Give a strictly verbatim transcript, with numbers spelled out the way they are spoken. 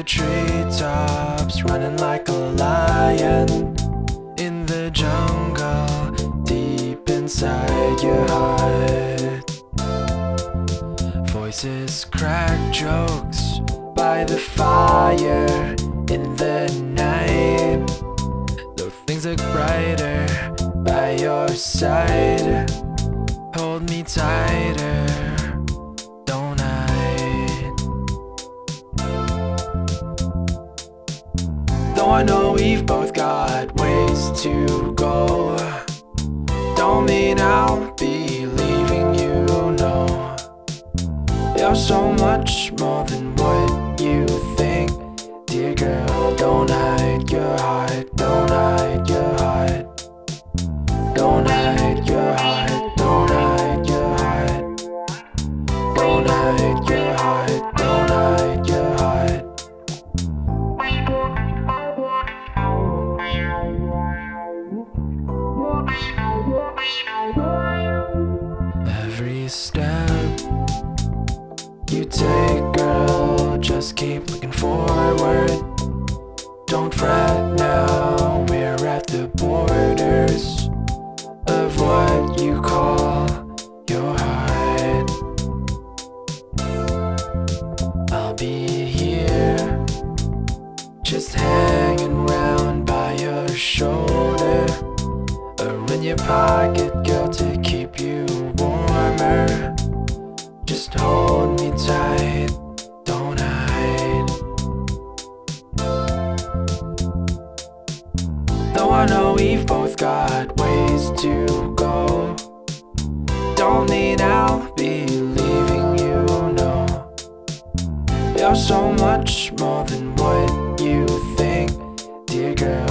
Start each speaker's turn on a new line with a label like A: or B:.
A: treetops, running like a lion in the jungle, deep inside your heart. Voices crack jokes by the fire in the night. Though things look brighter by your side, hold me tighter, don't hide. Though I know we've both got ways to go, don't mean I'll be leaving you, no. You're so much more than what you think, dear girl. Don't hide your heart, don't hide your heart. Don't hide your heart, don't hide your heart. Don't hide your heart, don't hide your heart. Every step you take, girl, just keep looking forward. Don't fret now, we're at the borders of what you call your heart. I'll be here, just hanging round by your shoulder, or in your pocket, girl, to keep you warmer. Just hold me tight, don't hide. Though I know we've both got ways to go, don't mean I'll be leaving you, no. You're so much more than what you think, dear girl.